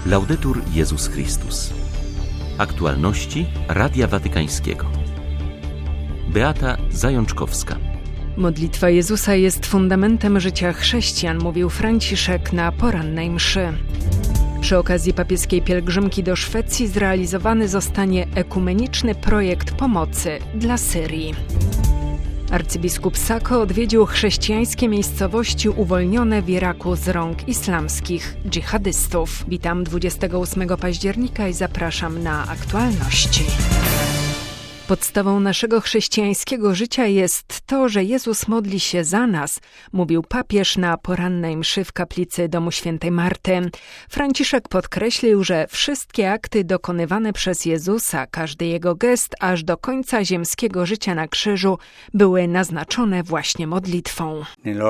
Laudetur Jezus Chrystus. Aktualności Radia Watykańskiego. Beata Zajączkowska. Modlitwa Jezusa jest fundamentem życia chrześcijan, mówił Franciszek na porannej mszy. Przy okazji papieskiej pielgrzymki do Szwecji zrealizowany zostanie ekumeniczny projekt pomocy dla Syrii. Arcybiskup Sako odwiedził chrześcijańskie miejscowości uwolnione w Iraku z rąk islamskich dżihadystów. Witam 28 października i zapraszam na aktualności. Podstawą naszego chrześcijańskiego życia jest to, że Jezus modli się za nas, mówił papież na porannej mszy w kaplicy Domu Świętej Marty. Franciszek podkreślił, że wszystkie akty dokonywane przez Jezusa, każdy jego gest aż do końca ziemskiego życia na krzyżu były naznaczone właśnie modlitwą.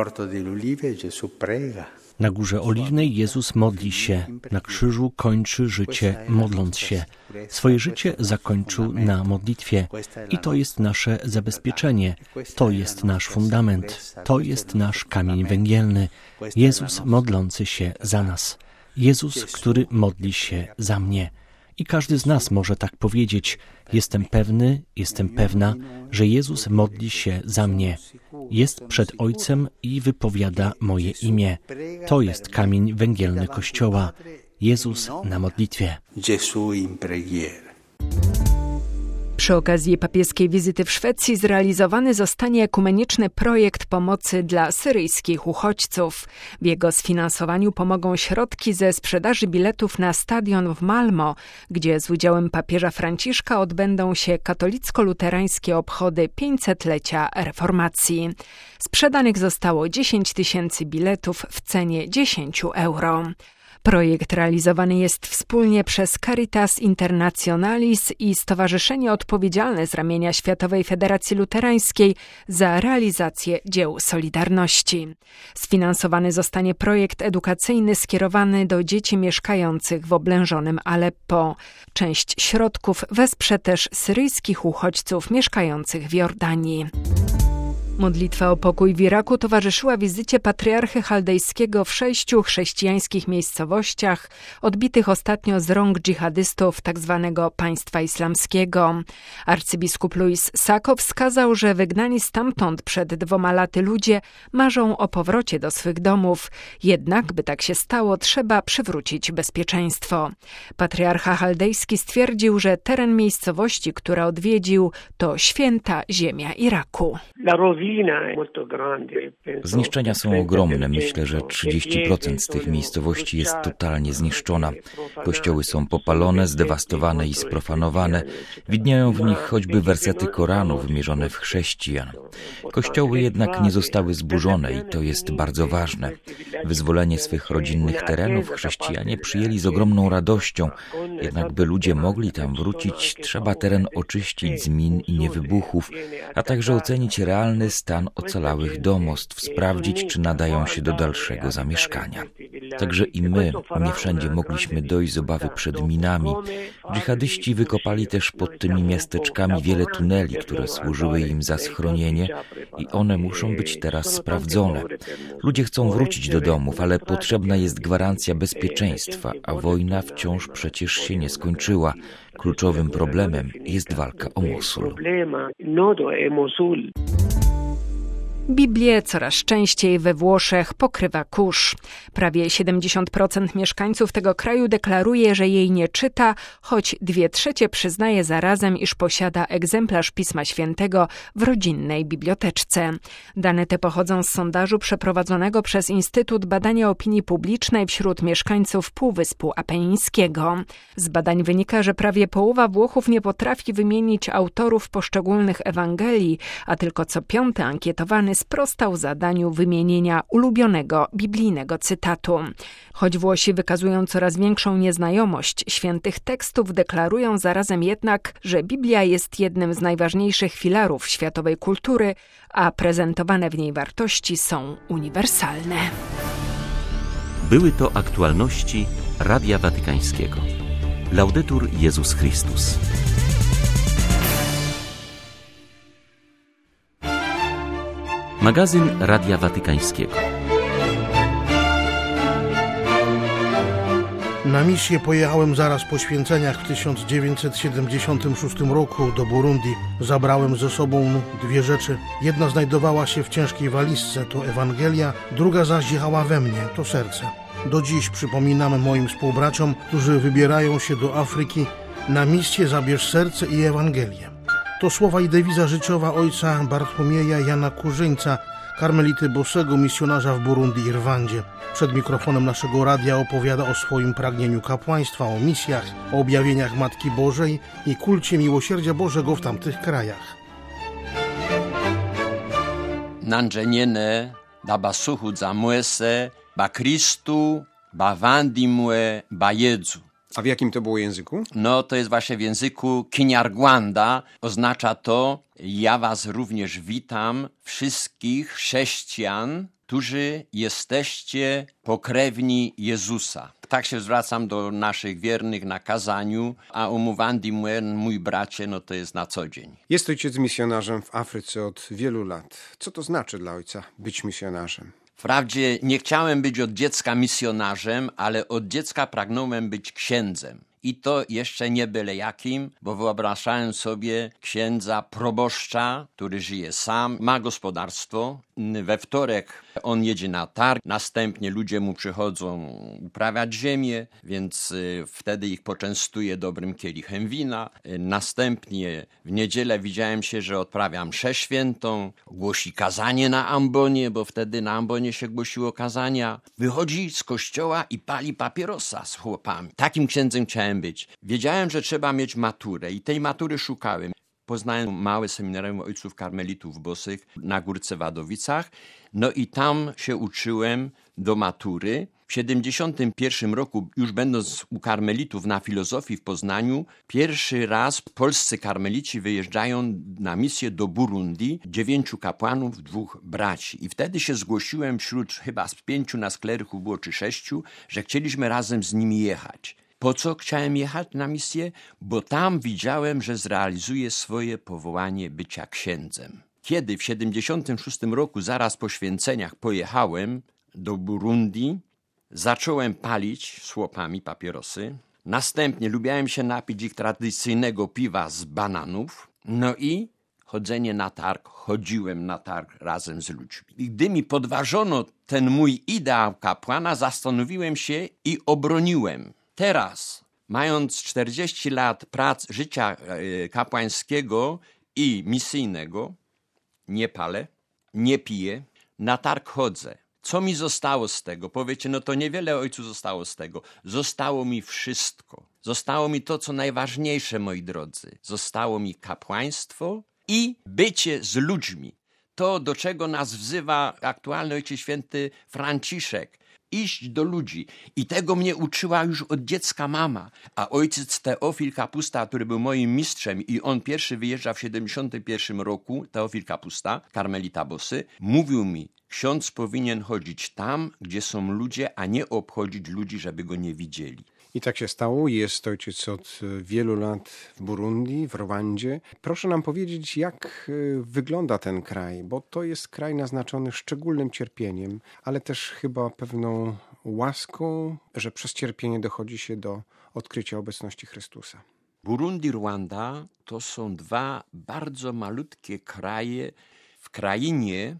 Na Górze Oliwnej Jezus modli się, na krzyżu kończy życie modląc się. Swoje życie zakończył na modlitwie i to jest nasze zabezpieczenie, to jest nasz fundament, to jest nasz kamień węgielny. Jezus modlący się za nas, Jezus, który modli się za mnie. I każdy z nas może tak powiedzieć, jestem pewny, jestem pewna, że Jezus modli się za mnie. Jest przed Ojcem i wypowiada moje imię. To jest kamień węgielny Kościoła. Jezus na modlitwie. Przy okazji papieskiej wizyty w Szwecji zrealizowany zostanie ekumeniczny projekt pomocy dla syryjskich uchodźców. W jego sfinansowaniu pomogą środki ze sprzedaży biletów na stadion w Malmö, gdzie z udziałem papieża Franciszka odbędą się katolicko-luterańskie obchody 500-lecia reformacji. Sprzedanych zostało 10 000 biletów w cenie 10 euro. Projekt realizowany jest wspólnie przez Caritas Internationalis i Stowarzyszenie odpowiedzialne z ramienia Światowej Federacji Luterańskiej za realizację dzieł Solidarności. Sfinansowany zostanie projekt edukacyjny skierowany do dzieci mieszkających w oblężonym Aleppo. Część środków wesprze też syryjskich uchodźców mieszkających w Jordanii. Modlitwa o pokój w Iraku towarzyszyła wizycie patriarchy chaldejskiego w 6 chrześcijańskich miejscowościach odbitych ostatnio z rąk dżihadystów tzw. państwa islamskiego. Arcybiskup Louis Sako wskazał, że wygnani stamtąd przed 2 laty ludzie marzą o powrocie do swych domów. Jednak, by tak się stało, trzeba przywrócić bezpieczeństwo. Patriarcha chaldejski stwierdził, że teren miejscowości, które odwiedził, to święta ziemia Iraku. Zniszczenia są ogromne. Myślę, że 30% z tych miejscowości jest totalnie zniszczona. Kościoły są popalone, zdewastowane i sprofanowane. Widnieją w nich choćby wersety Koranu wymierzone w chrześcijan. Kościoły jednak nie zostały zburzone i to jest bardzo ważne. Wyzwolenie swych rodzinnych terenów chrześcijanie przyjęli z ogromną radością. Jednak by ludzie mogli tam wrócić, trzeba teren oczyścić z min i niewybuchów, a także ocenić realny stan ocalałych domostw, sprawdzić, czy nadają się do dalszego zamieszkania. Także i my nie wszędzie mogliśmy dojść z obawy przed minami. Dżihadyści wykopali też pod tymi miasteczkami wiele tuneli, które służyły im za schronienie i one muszą być teraz sprawdzone. Ludzie chcą wrócić do domów, ale potrzebna jest gwarancja bezpieczeństwa, a wojna wciąż przecież się nie skończyła. Kluczowym problemem jest walka o Mosul. Biblię coraz częściej we Włoszech pokrywa kurz. Prawie 70% mieszkańców tego kraju deklaruje, że jej nie czyta, choć 2/3 przyznaje zarazem, iż posiada egzemplarz Pisma Świętego w rodzinnej biblioteczce. Dane te pochodzą z sondażu przeprowadzonego przez Instytut Badania Opinii Publicznej wśród mieszkańców Półwyspu Apenińskiego. Z badań wynika, że prawie połowa Włochów nie potrafi wymienić autorów poszczególnych Ewangelii, a tylko co 5. ankietowany sprostał zadaniu wymienienia ulubionego biblijnego cytatu. Choć Włosi wykazują coraz większą nieznajomość świętych tekstów, deklarują zarazem jednak, że Biblia jest jednym z najważniejszych filarów światowej kultury, a prezentowane w niej wartości są uniwersalne. Były to aktualności Radia Watykańskiego. Laudetur Jezus Chrystus. Magazyn Radia Watykańskiego. Na misję pojechałem zaraz po święceniach w 1976 roku do Burundi. Zabrałem ze sobą 2 rzeczy. Jedna znajdowała się w ciężkiej walizce, to Ewangelia, druga zaś jechała we mnie, to serce. Do dziś przypominam moim współbraciom, którzy wybierają się do Afryki: na misję zabierz serce i Ewangelię. To słowa i dewiza życiowa ojca Bartłomieja Jana Kurzyńca, karmelity bosego, misjonarza w Burundi i Rwandzie. Przed mikrofonem naszego radia opowiada o swoim pragnieniu kapłaństwa, o misjach, o objawieniach Matki Bożej i kulcie miłosierdzia Bożego w tamtych krajach. Nanżeniene, dabasuchu zamłese, ba Kristu, ba Wandimue, ba Jedzu. A w jakim to było języku? No, to jest właśnie w języku Kinyarwanda. Oznacza to: ja was również witam, wszystkich chrześcijan, którzy jesteście pokrewni Jezusa. Tak się zwracam do naszych wiernych na kazaniu, a umówandimuen, mój bracie, no to jest na co dzień. Jest ojciec misjonarzem w Afryce od wielu lat. Co to znaczy dla ojca być misjonarzem? Wprawdzie nie chciałem być od dziecka misjonarzem, ale od dziecka pragnąłem być księdzem. I to jeszcze nie byle jakim, bo wyobrażałem sobie księdza proboszcza, który żyje sam, ma gospodarstwo. We wtorek on jedzie na targ, następnie ludzie mu przychodzą uprawiać ziemię, więc wtedy ich poczęstuje dobrym kielichem wina. Następnie w niedzielę widziałem się, że odprawia mszę świętą, głosi kazanie na ambonie, bo wtedy na ambonie się głosiło kazania. Wychodzi z kościoła i pali papierosa z chłopami. Takim księdzem chciałem być. Wiedziałem, że trzeba mieć maturę i tej matury szukałem. Poznałem małe seminarium ojców karmelitów bosych na Górce Wadowicach. No i tam się uczyłem do matury. W 1971 roku, już będąc u karmelitów na filozofii w Poznaniu, pierwszy raz polscy karmelici wyjeżdżają na misję do Burundi, 9 kapłanów, 2 braci. I wtedy się zgłosiłem wśród chyba z 5 nas klerychów było czy 6, że chcieliśmy razem z nimi jechać. Po co chciałem jechać na misję? Bo tam widziałem, że zrealizuję swoje powołanie bycia księdzem. Kiedy w 1976 roku, zaraz po święceniach, pojechałem do Burundi, zacząłem palić z chłopami papierosy. Następnie lubiałem się napić ich tradycyjnego piwa z bananów. No i chodzenie na targ. Chodziłem na targ razem z ludźmi. I gdy mi podważono ten mój ideał kapłana, zastanowiłem się i obroniłem. Teraz, mając 40 lat życia kapłańskiego i misyjnego, nie palę, nie piję, na targ chodzę. Co mi zostało z tego? Powiecie, no to niewiele ojcu zostało z tego. Zostało mi wszystko. Zostało mi to, co najważniejsze, moi drodzy. Zostało mi kapłaństwo i bycie z ludźmi. To, do czego nas wzywa aktualny Ojciec Święty Franciszek. Iść do ludzi. I tego mnie uczyła już od dziecka mama. A ojciec Teofil Kapusta, który był moim mistrzem i on pierwszy wyjeżdżał w 1971 roku, Teofil Kapusta, karmelita bosy, mówił mi: ksiądz powinien chodzić tam, gdzie są ludzie, a nie obchodzić ludzi, żeby go nie widzieli. I tak się stało. Jest ojciec od wielu lat w Burundi, w Rwandzie. Proszę nam powiedzieć, jak wygląda ten kraj, bo to jest kraj naznaczony szczególnym cierpieniem, ale też chyba pewną łaską, że przez cierpienie dochodzi się do odkrycia obecności Chrystusa. Burundi, Rwanda to są 2 bardzo malutkie kraje w krainie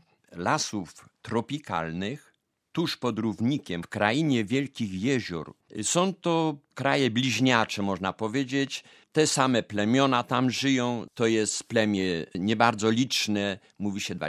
lasów tropikalnych, tuż pod równikiem, w krainie wielkich jezior. Są to kraje bliźniacze, można powiedzieć. Te same plemiona tam żyją. To jest plemię nie bardzo liczne, mówi się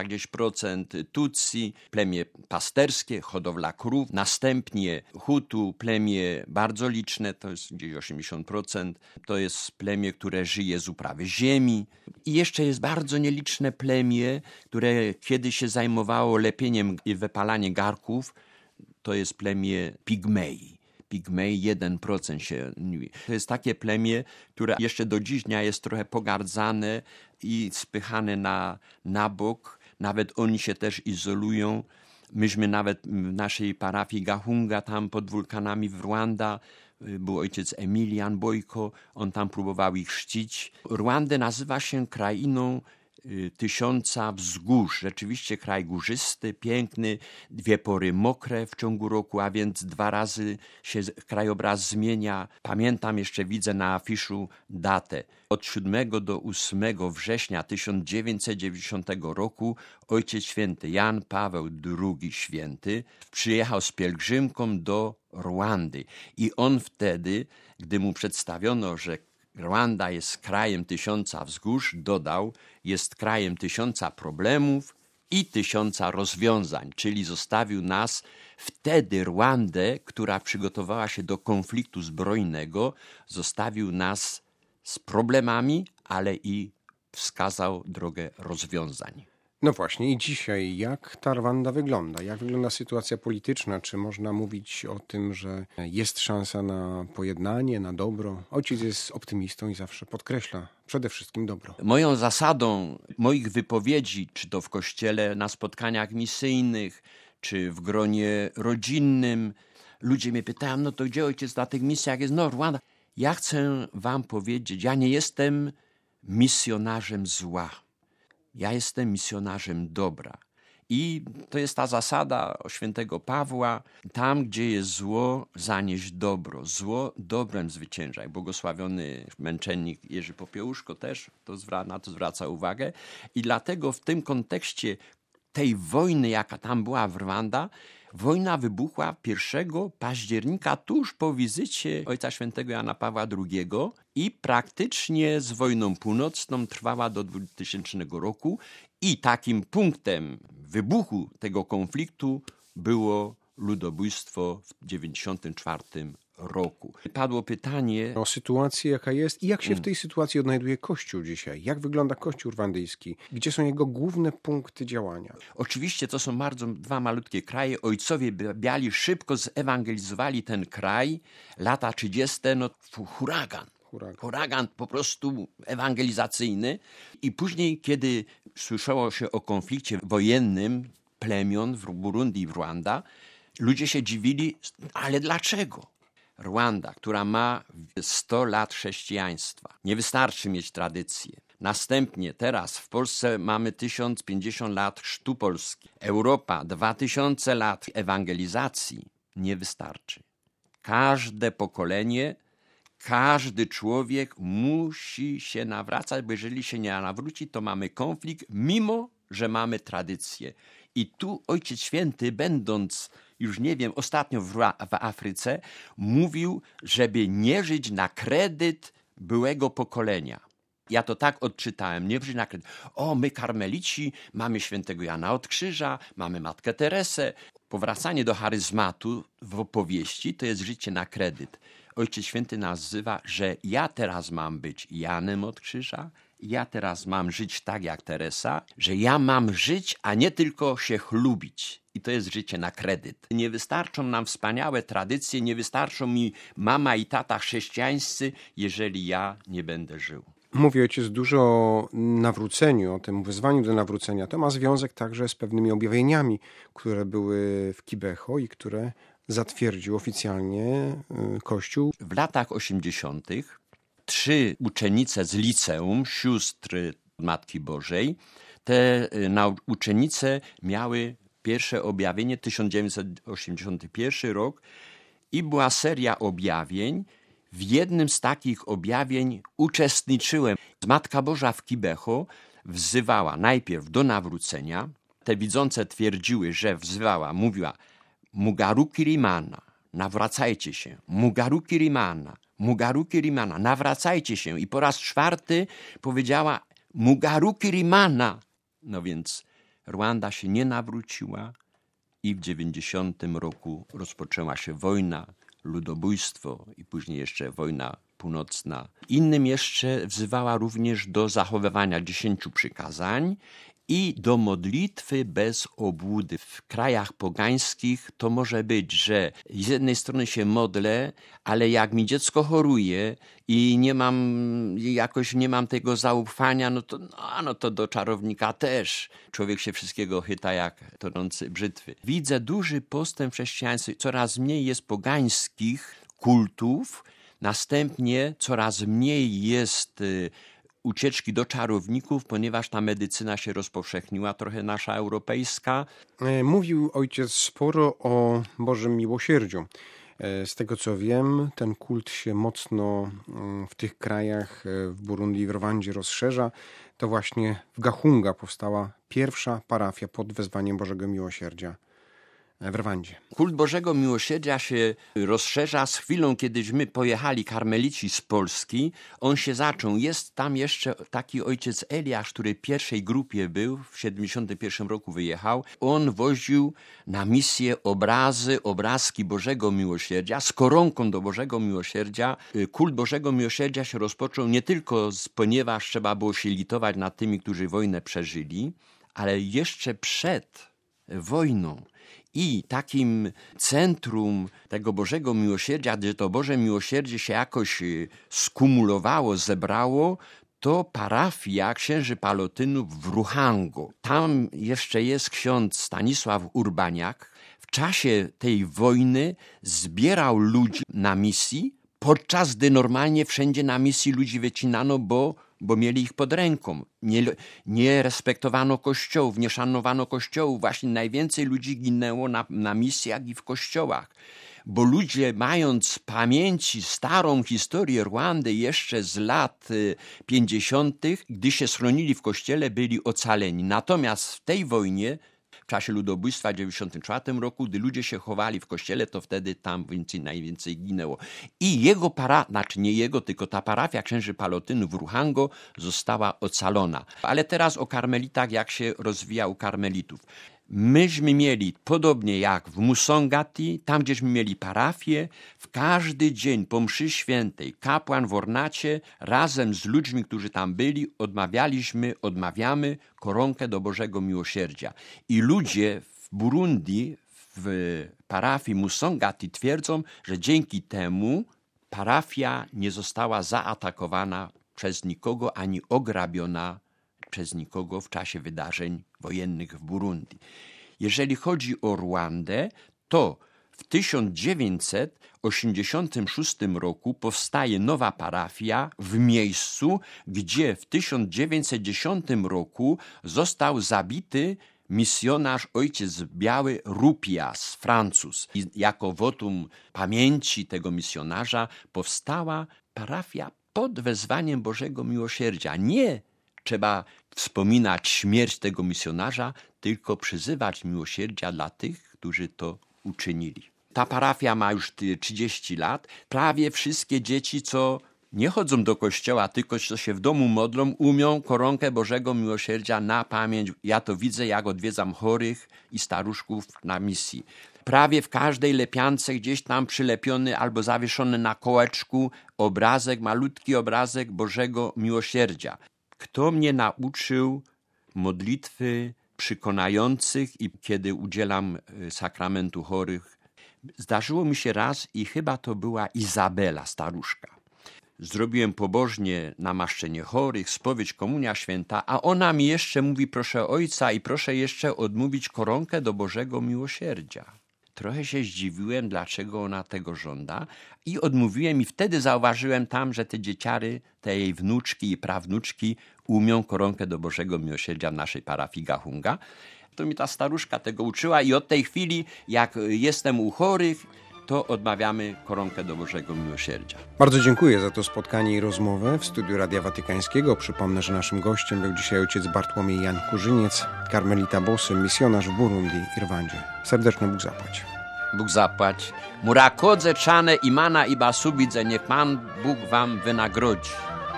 20% Tutsi, plemię pasterskie, hodowla krów. Następnie Hutu, plemię bardzo liczne, to jest gdzieś 80%. To jest plemię, które żyje z uprawy ziemi. I jeszcze jest bardzo nieliczne plemię, które kiedyś się zajmowało lepieniem i wypalaniem garków. To jest plemię Pigmei. Pigmei 1% się mówi. To jest takie plemię, które jeszcze do dziś dnia jest trochę pogardzane i spychane na bok. Nawet oni się też izolują. Myśmy nawet w naszej parafii Gahunga, tam pod wulkanami w Rwanda, był ojciec Emilian Bojko, on tam próbował ich chrzcić. Rwandę nazywa się krainą tysiąca wzgórz. Rzeczywiście kraj górzysty, piękny, 2 pory mokre w ciągu roku, a więc 2 razy się krajobraz zmienia. Pamiętam, jeszcze widzę na afiszu datę. Od 7 do 8 września 1990 roku Ojciec Święty Jan Paweł II Święty przyjechał z pielgrzymką do Rwandy i on wtedy, gdy mu przedstawiono, że Rwanda jest krajem 1000 wzgórz, dodał, jest krajem 1000 problemów i 1000 rozwiązań, czyli zostawił nas wtedy Rwandę, która przygotowała się do konfliktu zbrojnego, zostawił nas z problemami, ale i wskazał drogę rozwiązań. No właśnie, i dzisiaj jak ta Rwanda wygląda? Jak wygląda sytuacja polityczna? Czy można mówić o tym, że jest szansa na pojednanie, na dobro? Ojciec jest optymistą i zawsze podkreśla przede wszystkim dobro. Moją zasadą moich wypowiedzi, czy to w kościele, na spotkaniach misyjnych, czy w gronie rodzinnym, ludzie mnie pytają, no to gdzie ojciec na tych misjach jest? No Rwanda. Ja chcę wam powiedzieć, ja nie jestem misjonarzem zła. Ja jestem misjonarzem dobra. I to jest ta zasada świętego Pawła. Tam, gdzie jest zło, zanieś dobro. Zło dobrem zwyciężaj. Błogosławiony męczennik Jerzy Popiełuszko też na to zwraca uwagę. I dlatego w tym kontekście tej wojny, jaka tam była w Rwanda, wojna wybuchła 1 października tuż po wizycie Ojca Świętego Jana Pawła II i praktycznie z wojną północną trwała do 2000 roku i takim punktem wybuchu tego konfliktu było ludobójstwo w 1994 roku. Padło pytanie O sytuację, jaka jest i jak się w tej sytuacji odnajduje Kościół dzisiaj. Jak wygląda Kościół rwandyjski? Gdzie są jego główne punkty działania? Oczywiście to są bardzo 2 malutkie kraje. Ojcowie biali szybko zewangelizowali ten kraj. Lata 30. Huragan po prostu ewangelizacyjny. I później, kiedy słyszało się o konflikcie wojennym plemion w Burundi i w Rwanda, ludzie się dziwili, ale dlaczego? Rwanda, która ma 100 lat chrześcijaństwa. Nie wystarczy mieć tradycję. Następnie teraz w Polsce mamy 1050 lat chrztu Polski. Europa 2000 lat ewangelizacji. Nie wystarczy. Każde pokolenie, każdy człowiek musi się nawracać, bo jeżeli się nie nawróci, to mamy konflikt, mimo że mamy tradycję. I tu Ojciec Święty, będąc już nie wiem, ostatnio w Afryce, mówił, żeby nie żyć na kredyt byłego pokolenia. Ja to tak odczytałem, nie żyć na kredyt. O, my karmelici mamy świętego Jana od Krzyża, mamy Matkę Teresę. Powracanie do charyzmatu w opowieści to jest życie na kredyt. Ojciec Święty nazywa, że ja teraz mam być Janem od Krzyża, ja teraz mam żyć tak jak Teresa, że ja mam żyć, a nie tylko się chlubić. I to jest życie na kredyt. Nie wystarczą nam wspaniałe tradycje, nie wystarczą mi mama i tata chrześcijańscy, jeżeli ja nie będę żył. Mówi ojciec dużo o nawróceniu, o tym wezwaniu do nawrócenia. To ma związek także z pewnymi objawieniami, które były w Kibeho i które zatwierdził oficjalnie Kościół. W latach 80. 3 uczennice z liceum, sióstr Matki Bożej, te uczennice miały pierwsze objawienie, 1981 rok, i była seria objawień. W jednym z takich objawień uczestniczyłem. Matka Boża w Kibeho wzywała najpierw do nawrócenia. Te widzące twierdziły, że wzywała, mówiła Mugaruki Rimana, nawracajcie się. Mugaruki Rimana, nawracajcie się. I po raz 4 powiedziała Mugaruki Rimana. No więc Rwanda się nie nawróciła i w 90 roku rozpoczęła się wojna, ludobójstwo i później jeszcze wojna północna. Innym jeszcze wzywała również do zachowywania 10 przykazań i do modlitwy bez obłudy. W krajach pogańskich to może być, że z jednej strony się modlę, ale jak mi dziecko choruje i nie mam tego zaufania, no to do czarownika też. Człowiek się wszystkiego chyta jak tonący brzytwy. Widzę duży postęp w chrześcijaństwie. Coraz mniej jest pogańskich kultów, następnie coraz mniej jest ucieczki do czarowników, ponieważ ta medycyna się rozpowszechniła, trochę nasza europejska. Mówił ojciec sporo o Bożym miłosierdziu. Z tego co wiem, ten kult się mocno w tych krajach, w Burundi i w Rwandzie rozszerza. To właśnie w Gahunga powstała pierwsza parafia pod wezwaniem Bożego Miłosierdzia w Rwandzie. Kult Bożego Miłosierdzia się rozszerza z chwilą, kiedyśmy pojechali karmelici z Polski. On się zaczął. Jest tam jeszcze taki ojciec Eliasz, który w pierwszej grupie był, w 71 roku wyjechał. On woził na misję obrazki Bożego Miłosierdzia z koronką do Bożego Miłosierdzia. Kult Bożego Miłosierdzia się rozpoczął nie tylko ponieważ trzeba było się litować nad tymi, którzy wojnę przeżyli, ale jeszcze przed wojną. I takim centrum tego Bożego Miłosierdzia, gdzie to Boże Miłosierdzie się jakoś skumulowało, zebrało, to parafia księży Palotynów w Ruhango. Tam jeszcze jest ksiądz Stanisław Urbaniak. W czasie tej wojny zbierał ludzi na misji, podczas gdy normalnie wszędzie na misji ludzi wycinano, bo mieli ich pod ręką. Nie respektowano kościołów, nie szanowano kościołów. Właśnie najwięcej ludzi ginęło na misjach i w kościołach. Bo ludzie, mając w pamięci starą historię Rwandy jeszcze z lat 50., gdy się schronili w kościele, byli ocaleni. Natomiast w tej wojnie, w czasie ludobójstwa w 1994 roku, gdy ludzie się chowali w kościele, to wtedy tam najwięcej ginęło. I jego nie jego, tylko ta parafia księży Palotynów w Ruhango została ocalona. Ale teraz o karmelitach, jak się rozwijał karmelitów. Myśmy mieli, podobnie jak w Musongati, tam gdzieśmy mieli parafię, w każdy dzień po mszy świętej kapłan w ornacie razem z ludźmi, którzy tam byli, odmawiamy koronkę do Bożego Miłosierdzia. I ludzie w Burundi, w parafii Musongati twierdzą, że dzięki temu parafia nie została zaatakowana przez nikogo ani ograbiona przez nikogo w czasie wydarzeń wojennych w Burundi. Jeżeli chodzi o Rwandę, to w 1986 roku powstaje nowa parafia w miejscu, gdzie w 1910 roku został zabity misjonarz ojciec biały Rupias, Francuz. I jako wotum pamięci tego misjonarza powstała parafia pod wezwaniem Bożego Miłosierdzia. Nie trzeba wspominać śmierć tego misjonarza, tylko przyzywać miłosierdzia dla tych, którzy to uczynili. Ta parafia ma już 30 lat. Prawie wszystkie dzieci, co nie chodzą do kościoła, tylko co się w domu modlą, umią koronkę Bożego Miłosierdzia na pamięć. Ja to widzę, jak odwiedzam chorych i staruszków na misji. Prawie w każdej lepiance gdzieś tam przylepiony albo zawieszony na kołeczku obrazek, malutki obrazek Bożego Miłosierdzia. Kto mnie nauczył modlitwy przekonających i kiedy udzielam sakramentu chorych? Zdarzyło mi się raz i chyba to była Izabela, staruszka. Zrobiłem pobożnie namaszczenie chorych, spowiedź, komunia święta, a ona mi jeszcze mówi: proszę ojca i proszę jeszcze odmówić koronkę do Bożego Miłosierdzia. Trochę się zdziwiłem, dlaczego ona tego żąda, i odmówiłem, i wtedy zauważyłem tam, że te dzieciary, te jej wnuczki i prawnuczki umią koronkę do Bożego Miłosierdzia w naszej parafii Gahunga. To mi ta staruszka tego uczyła i od tej chwili, jak jestem u chorych, to odmawiamy koronkę do Bożego Miłosierdzia. Bardzo dziękuję za to spotkanie i rozmowę w studiu Radia Watykańskiego. Przypomnę, że naszym gościem był dzisiaj ojciec Bartłomiej Jan Kurzyniec, karmelita bosy, misjonarz w Burundi i Rwandzie. Serdeczny Bóg zapłać. Bóg zapłać. Murakodze, czane, imana i basubidze, niech Pan Bóg wam wynagrodzi.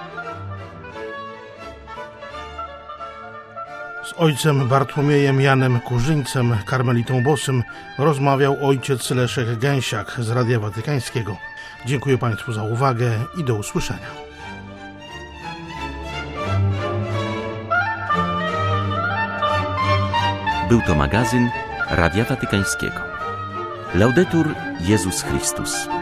Z ojcem Bartłomiejem Janem Kurzyńcem, karmelitą bosym, rozmawiał ojciec Leszek Gęsiak z Radia Watykańskiego. Dziękuję Państwu za uwagę i do usłyszenia. Był to magazyn Radia Watykańskiego. Laudetur Jezus Chrystus.